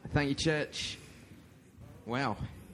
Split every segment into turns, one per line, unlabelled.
Thank you, church. Wow.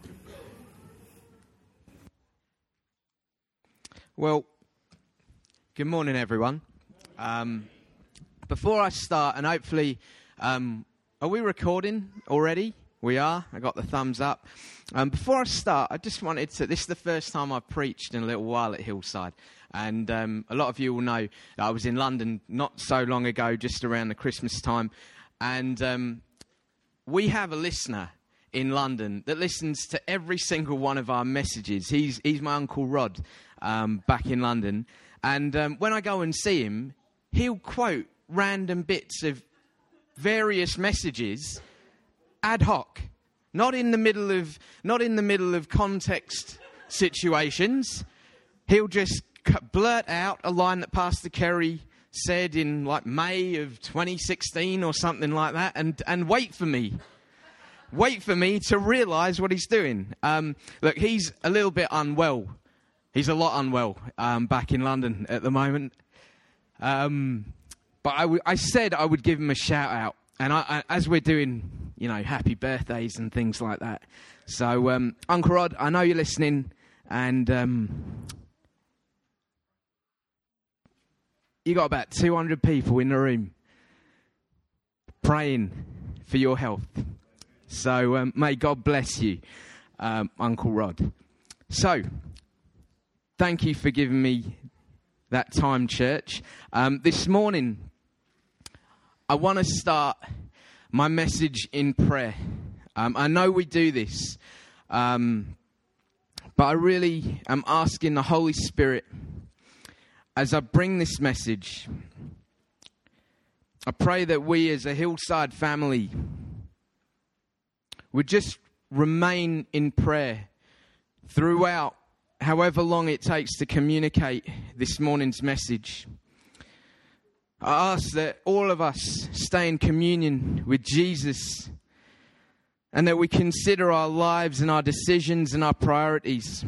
Well, good morning, everyone. Before I start, and hopefully, are we recording already? We are. I got the thumbs up. Before I start, I just wanted to, this is the first time I've preached in a little while at Hillside. And a lot of you will know that I was in London not so long ago, just around the Christmas time. And we have a listener in London that listens to every single one of our messages. He's my Uncle Rod back in London. And when I go and see him, he'll quote random bits of various messages ad hoc, not in the middle of context situations. He'll just blurt out a line that Pastor Kerry said in like May of 2016 or something like that, and wait for me to realise what he's doing. Look, he's a little bit unwell. He's a lot unwell back in London at the moment. But I said I would give him a shout out, and I as we're doing, happy birthdays and things like that. So, Uncle Rod, I know you're listening, and you got about 200 people in the room praying for your health. So may God bless you, Uncle Rod. So, thank you for giving me that time, church. This morning, I want to start my message in prayer. I know we do this, but I really am asking the Holy Spirit, as I bring this message, I pray that we as a Hillside family would just remain in prayer throughout however long it takes to communicate this morning's message. I ask that all of us stay in communion with Jesus, and that we consider our lives and our decisions and our priorities.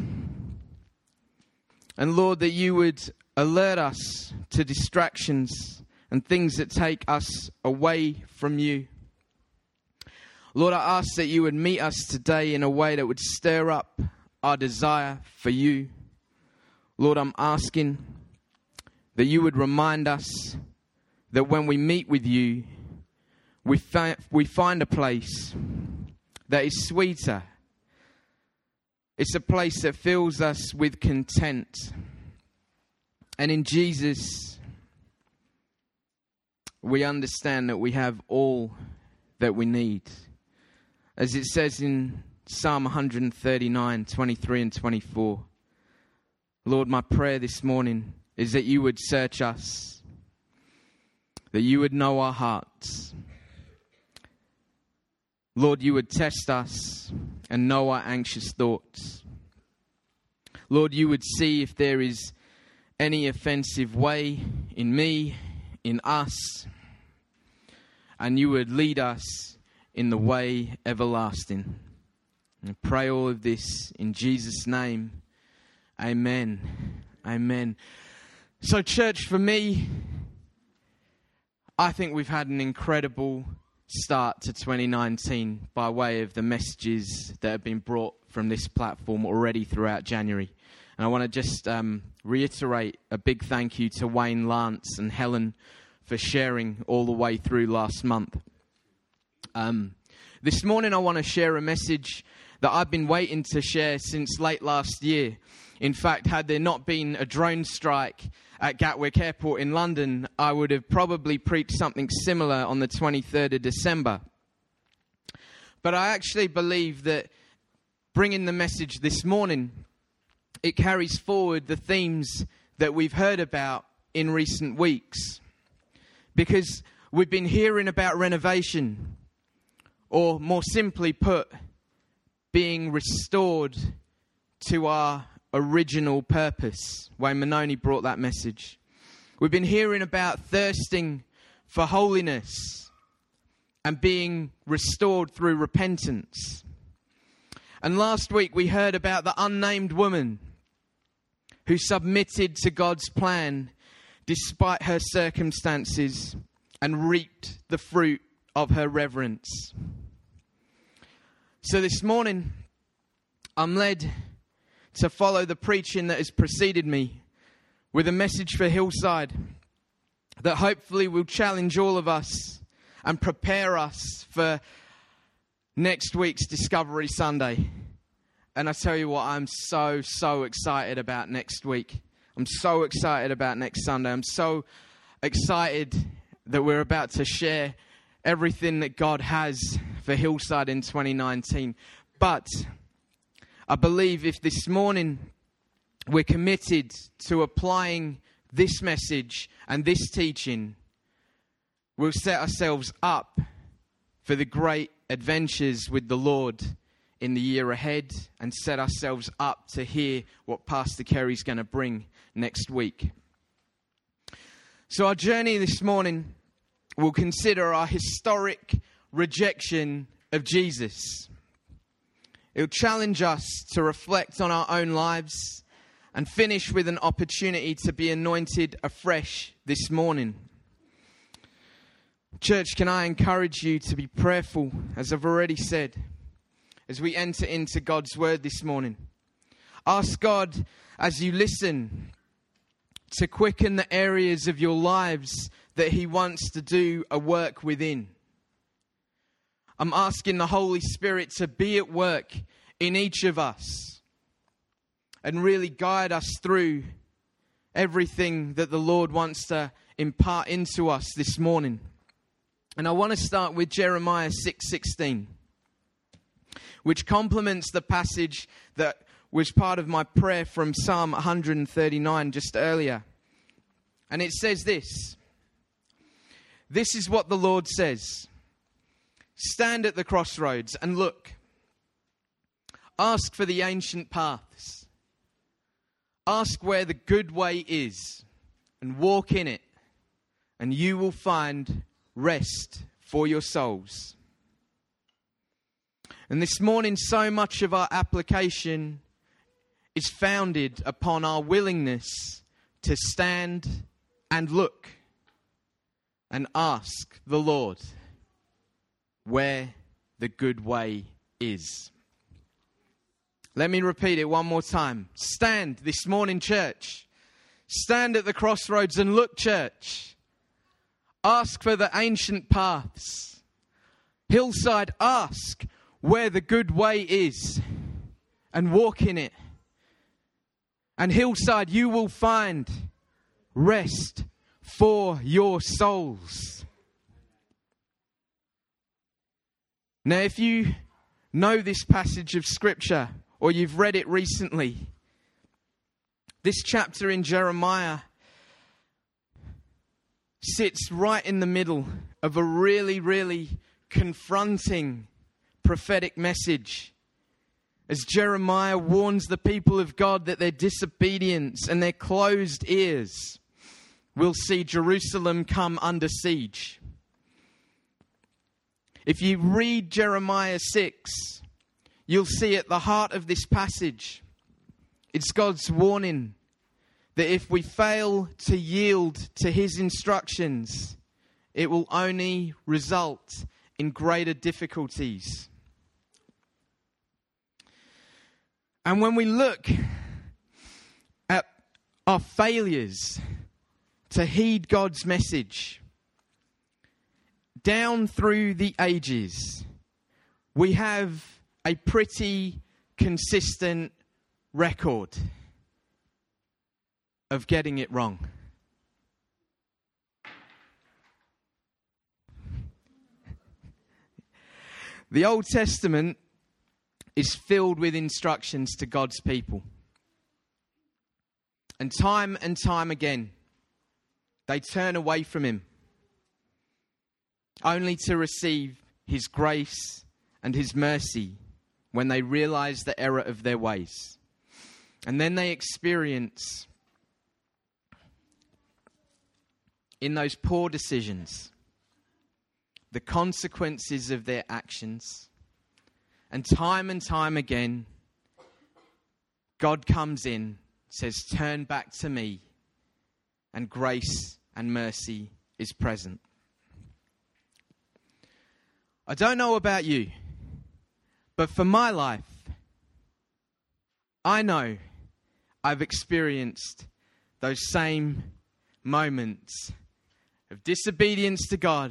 And Lord, that you would alert us to distractions and things that take us away from you. Lord, I ask that you would meet us today in a way that would stir up our desire for you. Lord, I'm asking that you would remind us that when we meet with you, we find a place that is sweeter. It's a place that fills us with content. And in Jesus, we understand that we have all that we need. As it says in Psalm 139, 23 and 24. Lord, my prayer this morning is that you would search us, that you would know our hearts. Lord, you would test us and know our anxious thoughts. Lord, you would see if there is any offensive way in me, in us, and you would lead us in the way everlasting. And pray all of this in Jesus' name. Amen. Amen. So, church, for me, I think we've had an incredible start to 2019 by way of the messages that have been brought from this platform already throughout January. And I want to just reiterate a big thank you to Wayne, Lance and Helen for sharing all the way through last month. This morning I want to share a message that I've been waiting to share since late last year. In fact, had there not been a drone strike at Gatwick Airport in London, I would have probably preached something similar on the 23rd of December. But I actually believe that bringing the message this morning, it carries forward the themes that we've heard about in recent weeks. Because we've been hearing about renovation, or more simply put, being restored to our original purpose. Wayne Manoni brought that message. We've been hearing about thirsting for holiness and being restored through repentance. And last week we heard about the unnamed woman who submitted to God's plan despite her circumstances and reaped the fruit of her reverence. So this morning, I'm led to follow the preaching that has preceded me with a message for Hillside that hopefully will challenge all of us and prepare us for next week's Discovery Sunday. And I tell you what, I'm so excited about next week. I'm so excited about next Sunday. I'm so excited that we're about to share everything that God has for Hillside in 2019. But I believe if this morning we're committed to applying this message and this teaching, we'll set ourselves up for the great adventures with the Lord in the year ahead and set ourselves up to hear what Pastor Kerry's going to bring next week. So our journey this morning will consider our historic rejection of Jesus. It'll challenge us to reflect on our own lives and finish with an opportunity to be anointed afresh this morning. Church, can I encourage you to be prayerful, as I've already said, as we enter into God's word this morning. Ask God, as you listen, to quicken the areas of your lives that He wants to do a work within. I'm asking the Holy Spirit to be at work in each of us and really guide us through everything that the Lord wants to impart into us this morning. And I want to start with Jeremiah 6:16. Which complements the passage that was part of my prayer from Psalm 139 just earlier. And it says this: "This is what the Lord says. Stand at the crossroads and look. Ask for the ancient paths. Ask where the good way is and walk in it, and you will find rest for your souls." And this morning, so much of our application is founded upon our willingness to stand and look and ask the Lord where the good way is. Let me repeat it one more time. Stand this morning, church. Stand at the crossroads and look, church. Ask for the ancient paths. Hillside, ask where the good way is and walk in it. And Hillside, you will find rest for your souls. Now, if you know this passage of Scripture or you've read it recently, this chapter in Jeremiah sits right in the middle of a really confronting prophetic message, as Jeremiah warns the people of God that their disobedience and their closed ears will see Jerusalem come under siege. If you read Jeremiah 6, you'll see at the heart of this passage, it's God's warning that if we fail to yield to His instructions, it will only result in greater difficulties. And when we look at our failures to heed God's message, down through the ages, we have a pretty consistent record of getting it wrong. The Old Testament is filled with instructions to God's people. And time again, they turn away from Him, only to receive His grace and His mercy when they realize the error of their ways. And then they experience, in those poor decisions, the consequences of their actions. And time again, God comes in, says, "Turn back to me," and grace and mercy is present. I don't know about you, But for my life, I know I've experienced those same moments of disobedience to God,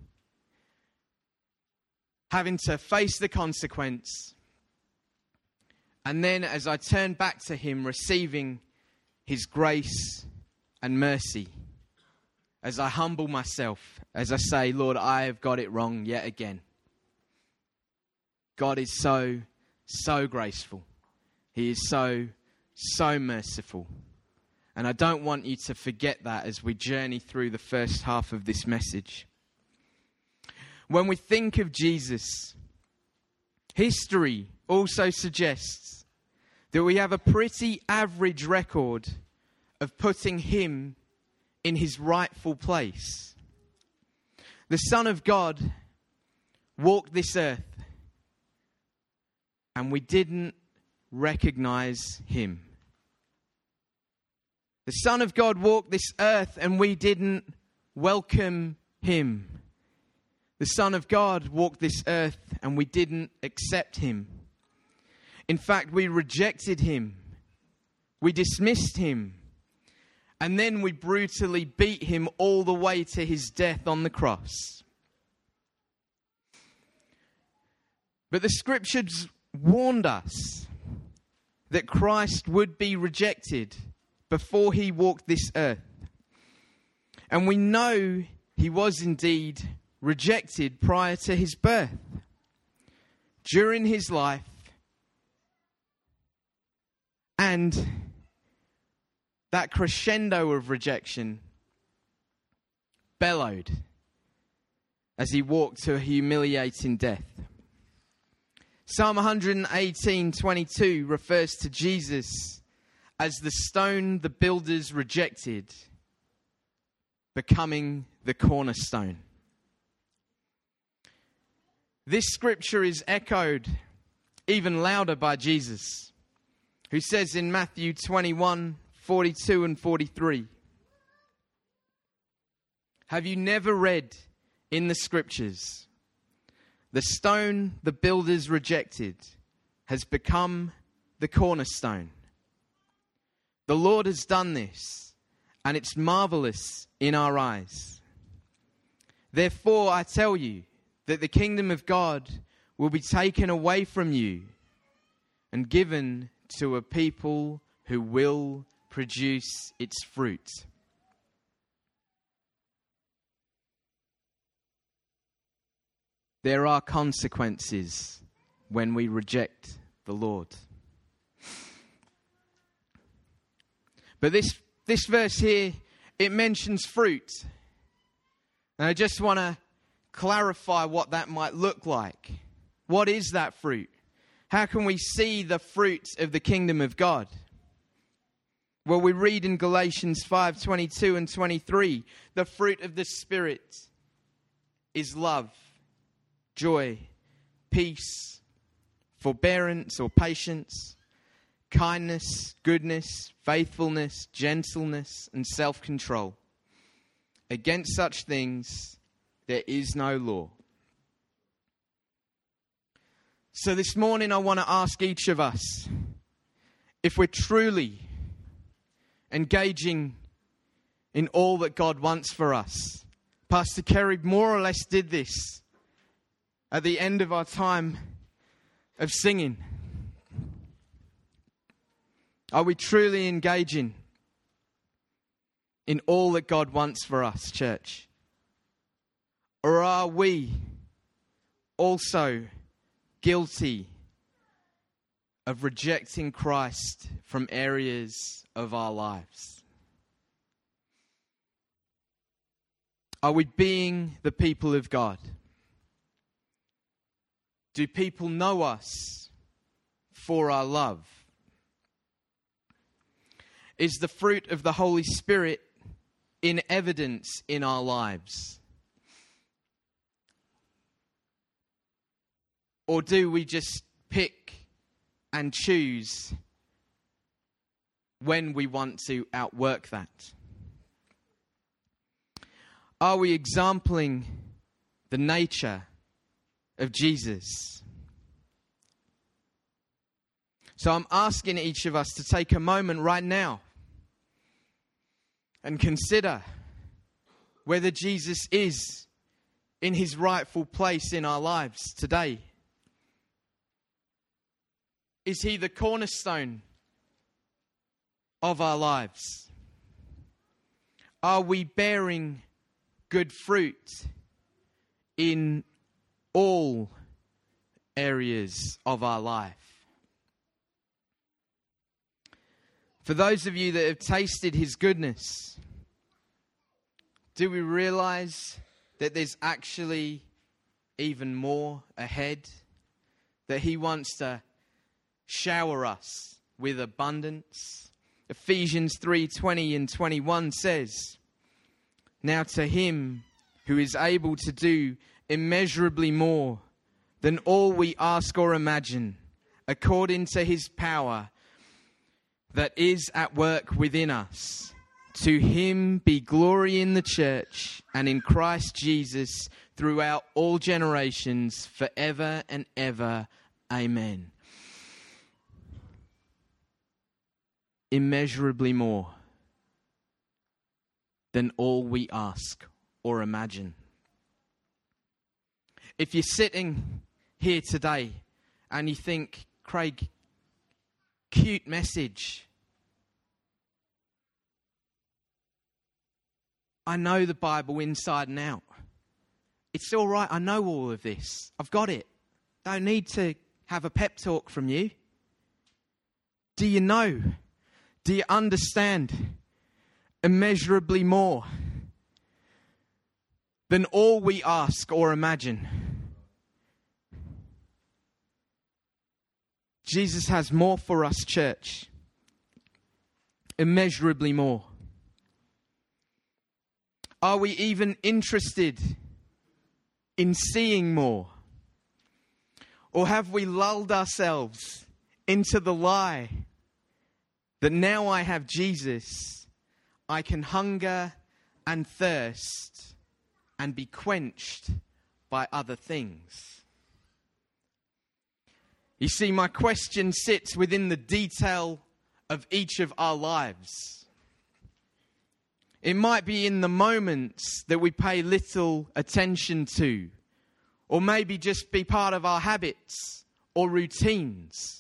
having to face the consequence, and then as I turn back to Him, receiving His grace and mercy. As I humble myself, as I say, Lord, I have got it wrong yet again. God is so, so graceful. He is so, so merciful. And I don't want you to forget that as we journey through the first half of this message. When we think of Jesus, history also suggests that we have a pretty average record of putting Him in His rightful place. The Son of God walked this earth, and we didn't recognize Him. The Son of God walked this earth, and we didn't welcome Him. The Son of God walked this earth, and we didn't accept Him. In fact, we rejected Him. We dismissed Him. And then we brutally beat Him all the way to His death on the cross. But the Scriptures warned us that Christ would be rejected before He walked this earth. And we know He was indeed rejected prior to His birth. During His life, and that crescendo of rejection bellowed as He walked to a humiliating death. Psalm 118:22 refers to Jesus as the stone the builders rejected, becoming the cornerstone. This scripture is echoed even louder by Jesus, who says in Matthew 21:42 and 43, "Have you never read in the Scriptures, the stone the builders rejected has become the cornerstone? The Lord has done this, and it's marvelous in our eyes. Therefore, I tell you that the kingdom of God will be taken away from you and given to a people who will produce its fruit." There are consequences when we reject the Lord. But this verse here, it mentions fruit. And I just want to clarify what that might look like. What is that fruit? How can we see the fruit of the kingdom of God? Well, we read in Galatians 5:22 and 23, the fruit of the Spirit is love, joy, peace, forbearance or patience, kindness, goodness, faithfulness, gentleness, and self-control. Against such things there is no law. So this morning I want to ask each of us if we're truly engaging in all that God wants for us. Pastor Kerry more or less did this at the end of our time of singing. Are we truly engaging in all that God wants for us, church? Or are we also guilty of rejecting Christ from areas of our lives? Are we being the people of God? Do people know us for our love? Is the fruit of the Holy Spirit in evidence in our lives? Or do we just pick and choose when we want to outwork that? Are we exempling the nature of Jesus? So I'm asking each of us to take a moment right now and consider whether Jesus is in his rightful place in our lives today. Is he the cornerstone of our lives? Are we bearing good fruit in all areas of our life? For those of you that have tasted his goodness, do we realize that there's actually even more ahead? That he wants to shower us with abundance? Ephesians 3:20 and 21 says, "Now to him who is able to do immeasurably more than all we ask or imagine, according to his power that is at work within us. To him be glory in the church and in Christ Jesus throughout all generations, forever and ever. Amen." Immeasurably more than all we ask or imagine. If you're sitting here today and you think, "Craig, cute message. I know the Bible inside and out. It's all right, I know all of this. I've got it. Don't need to have a pep talk from you." Do you know? Do you understand? Immeasurably more than all we ask or imagine. Jesus has more for us, church. Immeasurably more. Are we even interested in seeing more? Or have we lulled ourselves into the lie that now I have Jesus, I can hunger and thirst and be quenched by other things? You see, my question sits within the detail of each of our lives. It might be in the moments that we pay little attention to, or maybe just be part of our habits or routines.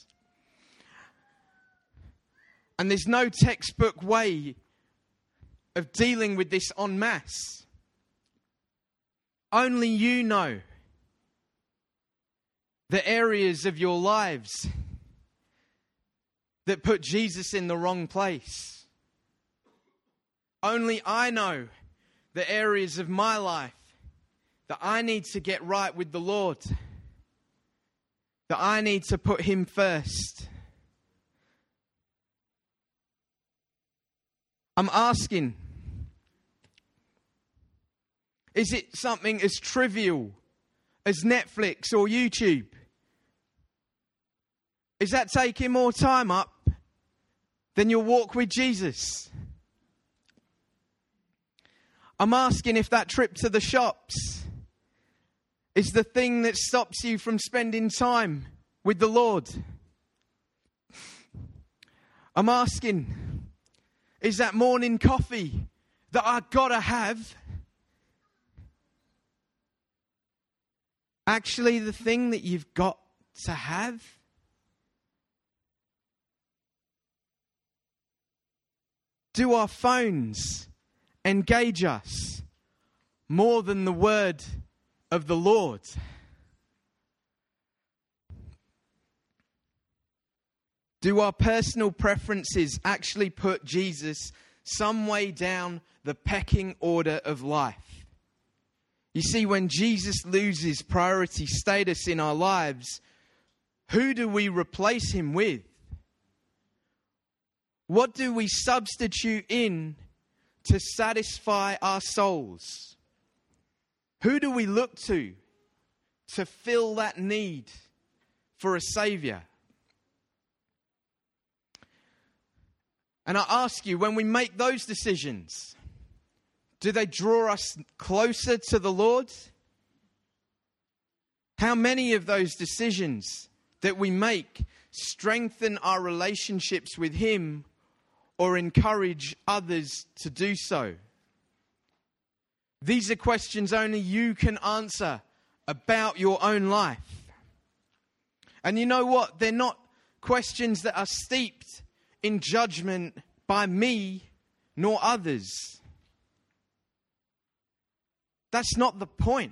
And there's no textbook way of dealing with this en masse. Only you know the areas of your lives that put Jesus in the wrong place. Only I know the areas of my life that I need to get right with the Lord, that I need to put him first. I'm asking, is it something as trivial as Netflix or YouTube? Is that taking more time up than your walk with Jesus? I'm asking if that trip to the shops is the thing that stops you from spending time with the Lord. I'm asking, is that morning coffee that I've got to have actually the thing that you've got to have? Do our phones engage us more than the word of the Lord? Do our personal preferences actually put Jesus some way down the pecking order of life? You see, when Jesus loses priority status in our lives, who do we replace him with? What do we substitute in to satisfy our souls? Who do we look to fill that need for a Saviour? And I ask you, when we make those decisions, do they draw us closer to the Lord? How many of those decisions that we make strengthen our relationships with Him or encourage others to do so? These are questions only you can answer about your own life. And you know what? They're not questions that are steeped in judgment by me nor others. That's not the point.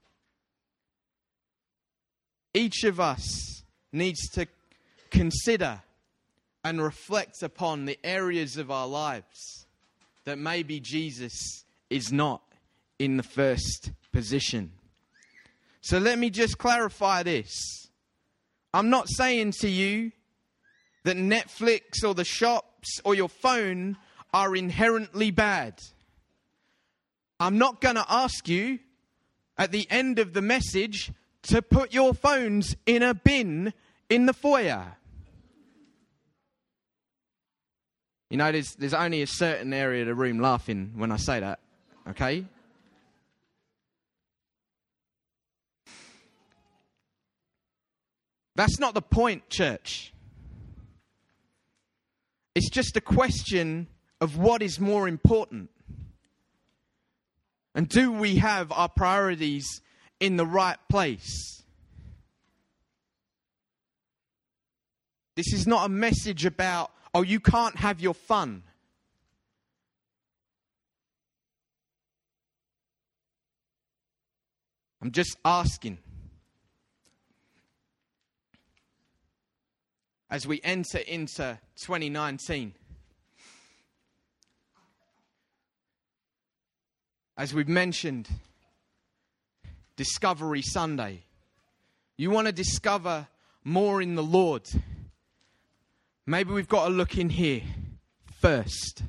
Each of us needs to consider and reflect upon the areas of our lives that maybe Jesus is not in the first position. So let me just clarify this. I'm not saying to you that Netflix or the shops or your phone are inherently bad. I'm not going to ask you at the end of the message to put your phones in a bin in the foyer. You know, there's only a certain area of the room laughing when I say that, okay? That's not the point, church. It's just a question of what is more important. And do we have our priorities in the right place? This is not a message about, oh, you can't have your fun. I'm just asking. As we enter into 2019, as we've mentioned, Discovery Sunday, you want to discover more in the Lord. Maybe we've got to look in here first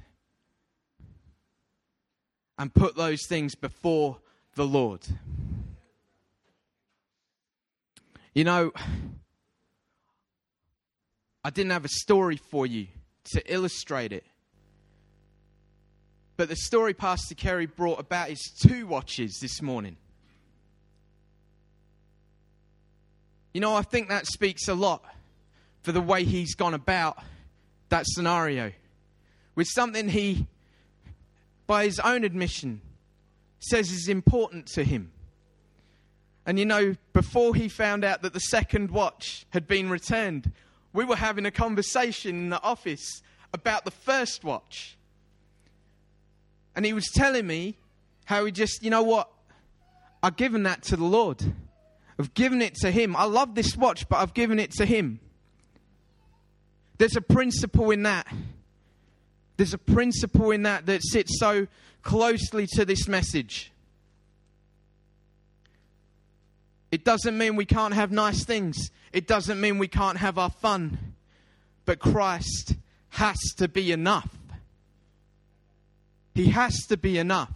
and put those things before the Lord. You know, I didn't have a story for you to illustrate it. But the story Pastor Kerry brought about is 2 watches this morning. You know, I think that speaks a lot for the way he's gone about that scenario. With something he, by his own admission, says is important to him. And you know, before he found out that the second watch had been returned, we were having a conversation in the office about the first watch. And he was telling me how he just, you know what? I've given that to the Lord. I've given it to Him. I love this watch, but I've given it to Him. There's a principle in that. There's a principle in that that sits so closely to this message. It doesn't mean we can't have nice things. It doesn't mean we can't have our fun. But Christ has to be enough. He has to be enough.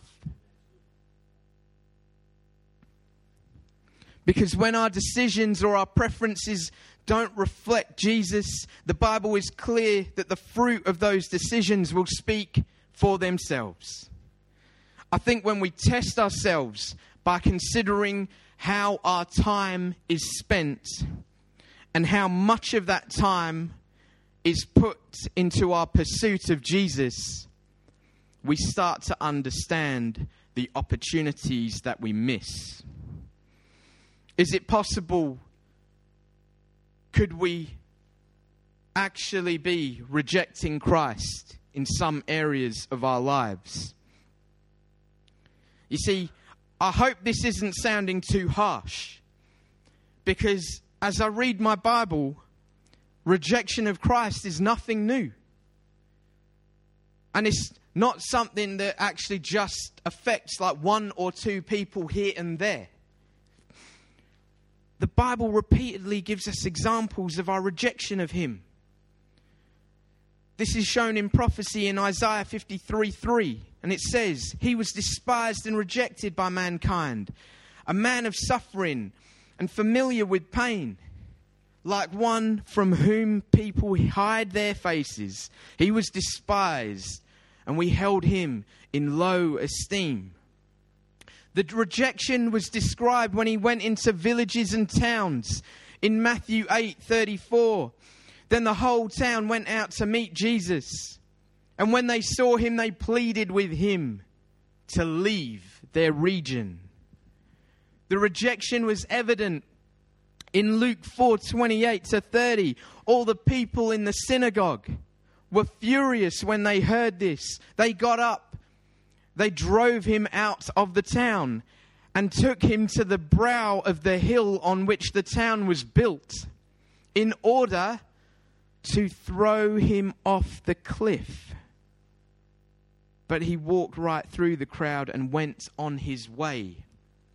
Because when our decisions or our preferences don't reflect Jesus, the Bible is clear that the fruit of those decisions will speak for themselves. I think when we test ourselves by considering how our time is spent and how much of that time is put into our pursuit of Jesus, we start to understand the opportunities that we miss. Is it possible? Could we actually be rejecting Christ in some areas of our lives? You see, I hope this isn't sounding too harsh, because as I read my Bible, rejection of Christ is nothing new. And it's not something that actually just affects like 1 or 2 people here and there. The Bible repeatedly gives us examples of our rejection of Him. This is shown in prophecy in Isaiah 53:3. And it says, He was despised and rejected by mankind, a man of suffering and familiar with pain, like one from whom people hide their faces. He was despised, and we held Him in low esteem. The rejection was described when He went into villages and towns In Matthew 8:34, then the whole town went out to meet Jesus. And when they saw him, they pleaded with him to leave their region. The rejection was evident. In Luke 4:28-30, all the people in the synagogue were furious when they heard this. They got up, they drove him out of the town and took him to the brow of the hill on which the town was built, in order to throw him off the cliff. But he walked right through the crowd and went on his way.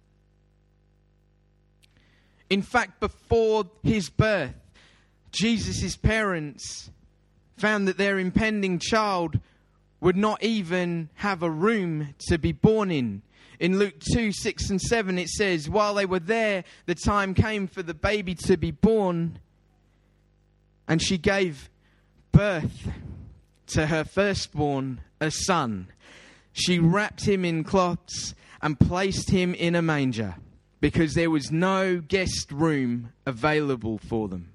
In fact, before his birth, Jesus' parents found that their impending child would not even have a room to be born in. In Luke 2:6-7, it says, while they were there, the time came for the baby to be born, and she gave birth to her firstborn, a son. She wrapped him in cloths and placed him in a manger, because there was no guest room available for them.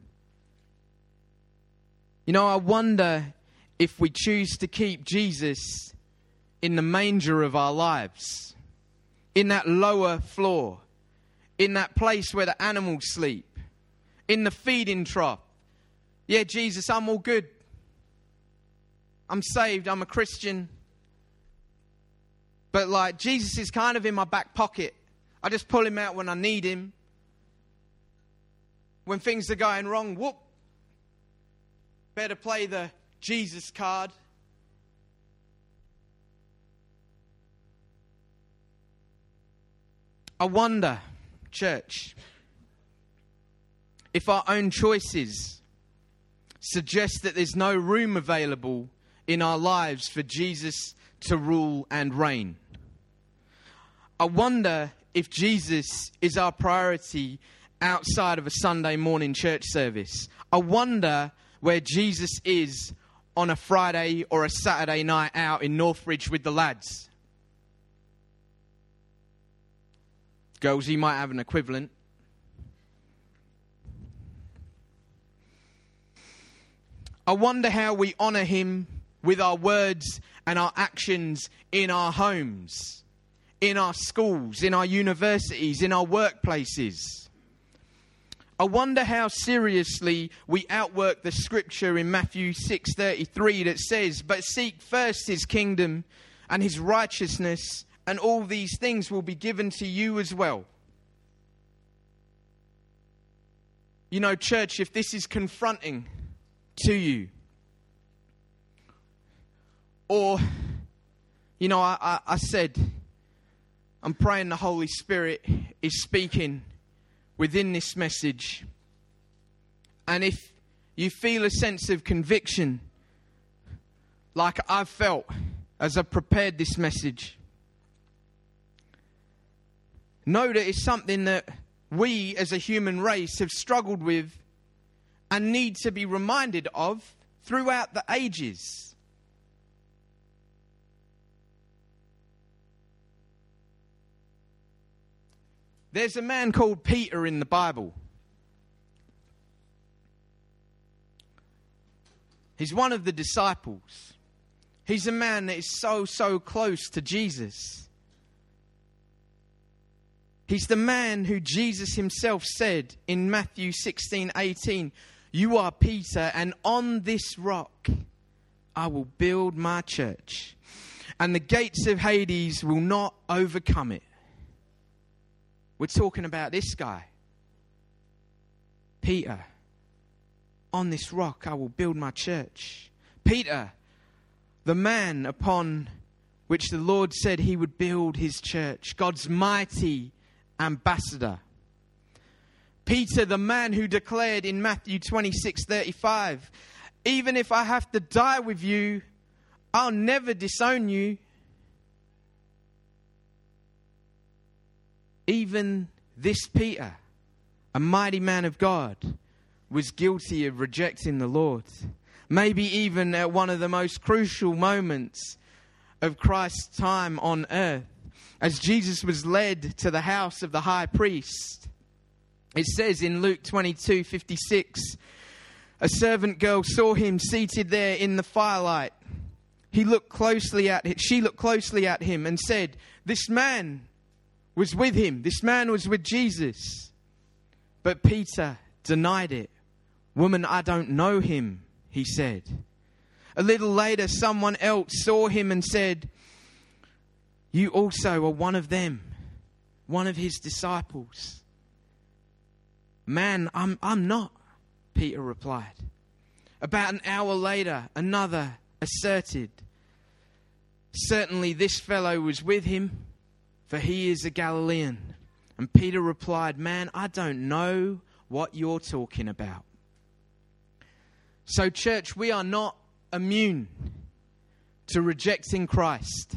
You know, I wonder if we choose to keep Jesus in the manger of our lives, in that lower floor, in that place where the animals sleep, in the feeding trough. Yeah, Jesus, I'm all good. I'm saved. I'm a Christian. But like, Jesus is kind of in my back pocket. I just pull him out when I need him. When things are going wrong, whoop. Better play the Jesus card. I wonder, church, if our own choices suggest that there's no room available in our lives for Jesus to rule and reign. I wonder if Jesus is our priority outside of a Sunday morning church service. I wonder where Jesus is on a Friday or a Saturday night out in Northbridge with the lads. Girls, you might have an equivalent. I wonder how we honour him with our words and our actions in our homes, in our schools, in our universities, in our workplaces. I wonder how seriously we outwork the scripture in Matthew 6:33 that says, but seek first his kingdom and his righteousness, and all these things will be given to you as well. You know, church, if this is confronting to you, or, you know, I said, I'm praying the Holy Spirit is speaking within this message. And if you feel a sense of conviction, like I've felt as I prepared this message, know that it's something that we as a human race have struggled with and need to be reminded of throughout the ages. There's a man called Peter in the Bible. He's one of the disciples. He's a man that is so close to Jesus. He's the man who Jesus himself said in Matthew 16:18, you are Peter, and on this rock I will build my church, and the gates of Hades will not overcome it. We're talking about this guy, Peter. On this rock I will build my church. Peter, the man upon which the Lord said he would build his church. God's mighty ambassador. Peter, the man who declared in Matthew 26:35, even if I have to die with you, I'll never disown you. Even this Peter, a mighty man of God, was guilty of rejecting the Lord. Maybe even at one of the most crucial moments of Christ's time on earth, as Jesus was led to the house of the high priest. It says in Luke 22:56, a servant girl saw him seated there in the firelight. She looked closely at him and said, "This man was with him. This man was with Jesus." But Peter denied it. "Woman, I don't know him," he said. A little later, someone else saw him and said, "You also are one of them, one of his disciples." "Man, I'm not," Peter replied. About an hour later, another asserted, "Certainly this fellow was with him, for he is a Galilean." And Peter replied, "Man, I don't know what you're talking about." So, church, we are not immune to rejecting Christ.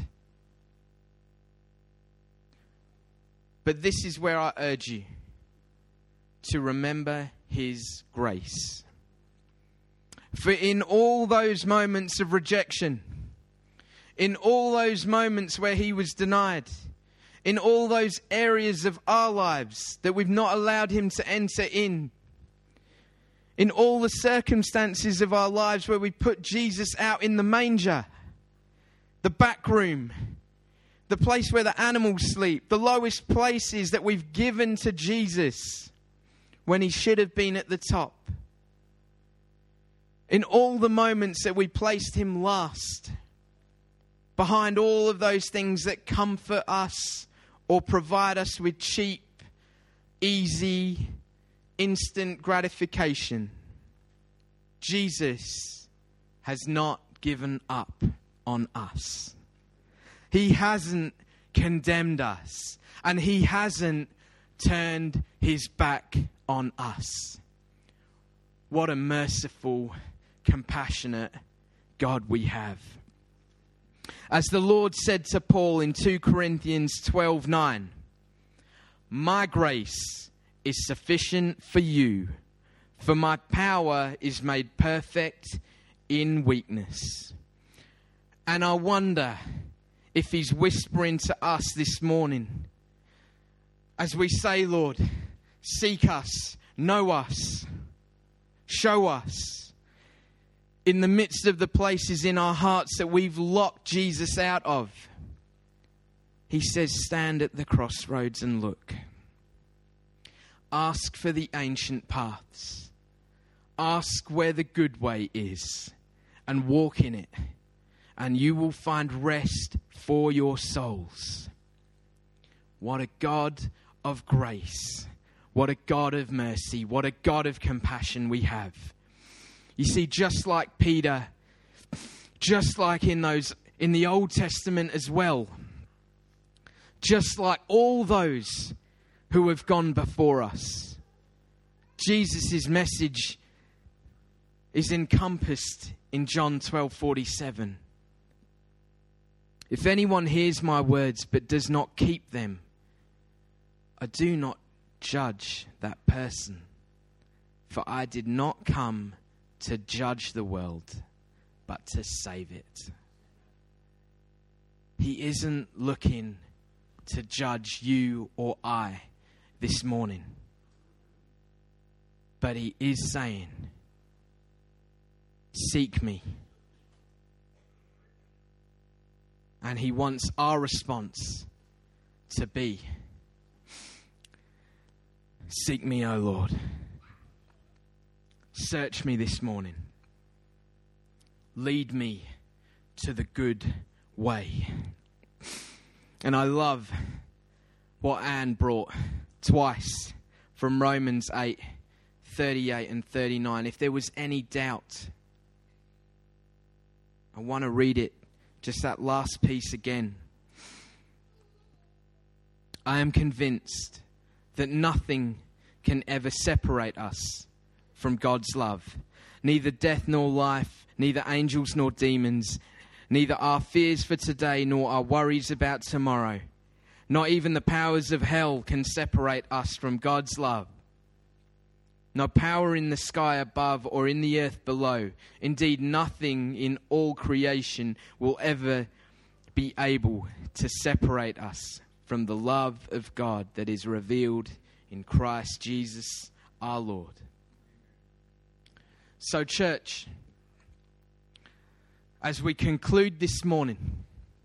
But this is where I urge you to remember his grace. For in all those moments of rejection, in all those moments where he was denied, in all those areas of our lives that we've not allowed him to enter in all the circumstances of our lives where we put Jesus out in the manger, the back room, the place where the animals sleep, the lowest places that we've given to Jesus when he should have been at the top. In all the moments that we placed him last, behind all of those things that comfort us or provide us with cheap, easy, instant gratification, Jesus has not given up on us. He hasn't condemned us, and he hasn't turned his back on us. What a merciful, compassionate God we have. As the Lord said to Paul in 2 Corinthians 12:9, "My grace is sufficient for you, for my power is made perfect in weakness." And I wonder if he's whispering to us this morning, as we say, "Lord, seek us, know us, show us," in the midst of the places in our hearts that we've locked Jesus out of, he says, stand at the crossroads and look. Ask for the ancient paths. Ask where the good way is and walk in it, and you will find rest for your souls. What a God of grace. What a God of mercy. What a God of compassion we have. You see, just like Peter, just like in the Old Testament as well, just like all those who have gone before us, Jesus' message is encompassed in John 12:47. If anyone hears my words but does not keep them, I do not judge that person, for I did not come to judge the world, but to save it. He isn't looking to judge you or I this morning, but he is saying, seek me. And he wants our response to be, seek me, O Lord. Search me this morning. Lead me to the good way. And I love what Anne brought twice from Romans 8:38 and 39. If there was any doubt, I want to read it, just that last piece again. I am convinced that nothing can ever separate us from God's love. Neither death nor life, neither angels nor demons, neither our fears for today nor our worries about tomorrow. Not even the powers of hell can separate us from God's love. No power in the sky above or in the earth below. Indeed, nothing in all creation will ever be able to separate us from the love of God that is revealed in Christ Jesus our Lord. So, church, as we conclude this morning,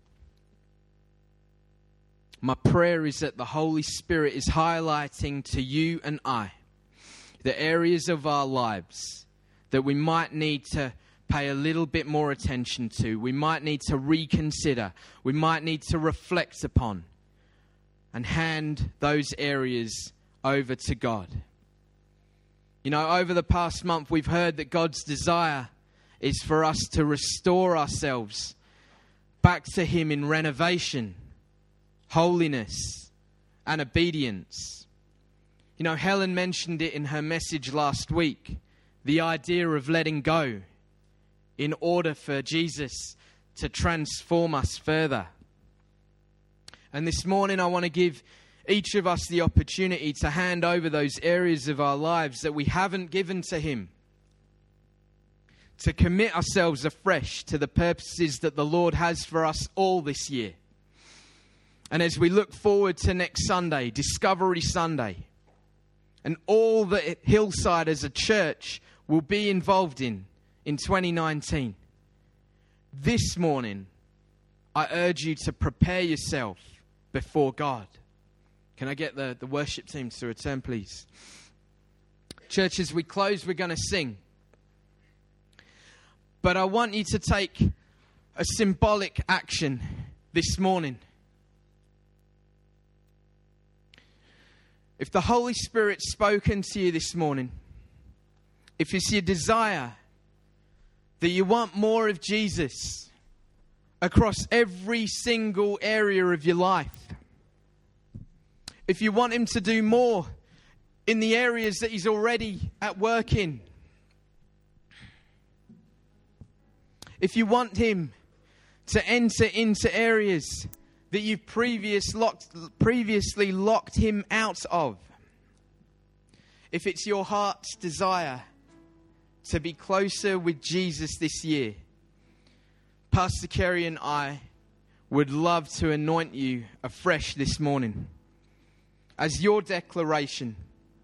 my prayer is that the Holy Spirit is highlighting to you and I the areas of our lives that we might need to pay a little bit more attention to. We might need to reconsider. We might need to reflect upon and hand those areas over to God. You know, over the past month, we've heard that God's desire is for us to restore ourselves back to Him in renovation, holiness, and obedience. You know, Helen mentioned it in her message last week, the idea of letting go in order for Jesus to transform us further. And this morning I want to give each of us the opportunity to hand over those areas of our lives that we haven't given to Him, to commit ourselves afresh to the purposes that the Lord has for us all this year. And as we look forward to next Sunday, Discovery Sunday, and all that Hillside as a church will be involved in 2019, this morning I urge you to prepare yourself before God. Can I get the worship team to return, please? Church, as we close, we're going to sing. But I want you to take a symbolic action this morning. If the Holy Spirit's spoken to you this morning, if it's your desire that you want more of Jesus across every single area of your life, if you want Him to do more in the areas that He's already at work in, if you want Him to enter into areas that you've previously locked Him out of, if it's your heart's desire to be closer with Jesus this year, Pastor Kerry and I would love to anoint you afresh this morning as your declaration,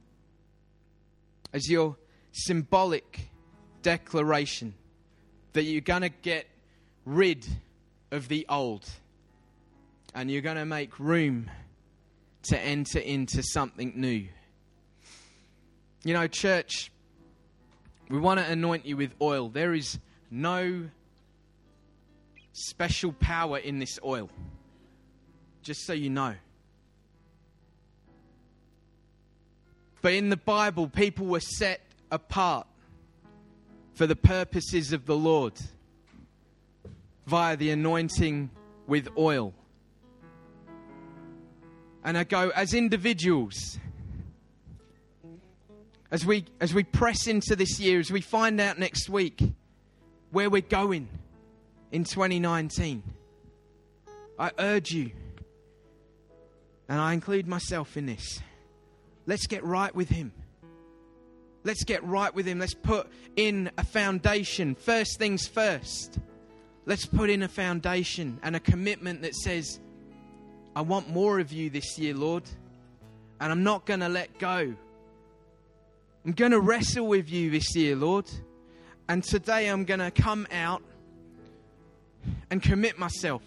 as your symbolic declaration that you're going to get rid of the old and you're going to make room to enter into something new. You know, church, we want to anoint you with oil. There is no special power in this oil, just so you know. But in the Bible, people were set apart for the purposes of the Lord via the anointing with oil. And I go, as individuals, as we press into this year, as we find out next week where we're going in 2019, I urge you, and I include myself in this, let's get right with Him. Let's get right with Him. Let's put in a foundation. First things first. Let's put in a foundation and a commitment that says, I want more of you this year, Lord. And I'm not going to let go. I'm going to wrestle with you this year, Lord. And today I'm going to come out and commit myself.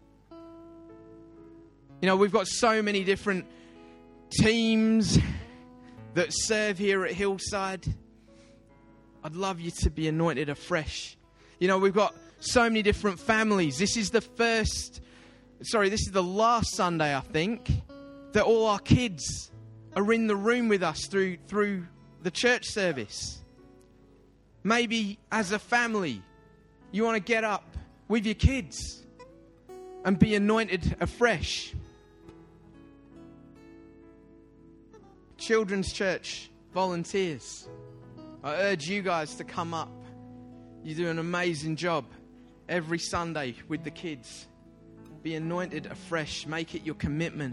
You know, we've got so many different teams that serve here at Hillside. I'd love you to be anointed afresh. You know, we've got so many different families. This is the last Sunday, I think, that all our kids are in the room with us through the church service. Maybe as a family, you want to get up with your kids and be anointed afresh. Children's church volunteers, I urge you guys to come up. You do an amazing job every Sunday with the kids. Be anointed afresh. Make it your commitment.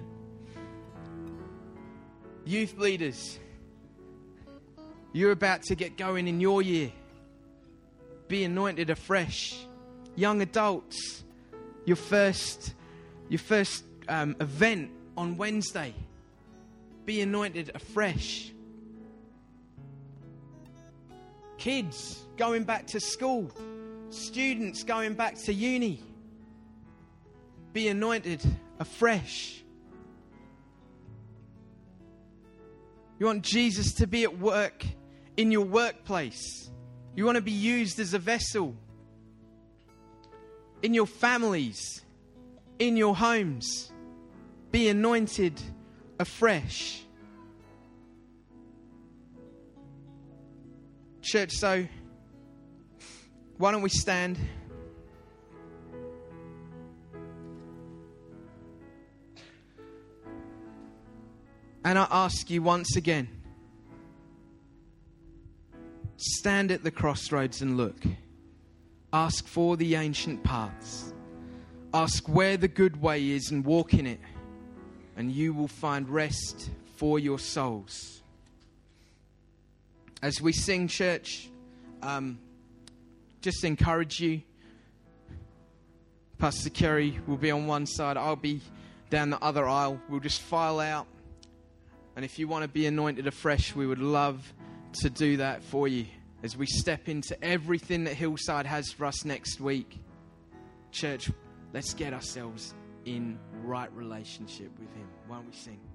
Youth leaders, you're about to get going in your year. Be anointed afresh. Young adults, your first event on Wednesday. be anointed afresh. Kids going back to school, students going back to uni, be anointed afresh. You want Jesus to be at work in your workplace. You want to be used as a vessel in your families, in your homes. Be anointed afresh. Church, so why don't we stand? And I ask you once again, stand at the crossroads and look. Ask for the ancient paths. Ask where the good way is and walk in it. And you will find rest for your souls. As we sing, church, just encourage you. Pastor Kerry will be on one side. I'll be down the other aisle. We'll just file out. And if you want to be anointed afresh, we would love to do that for you as we step into everything that Hillside has for us next week. Church, let's get ourselves in right relationship with Him. Why don't we sing?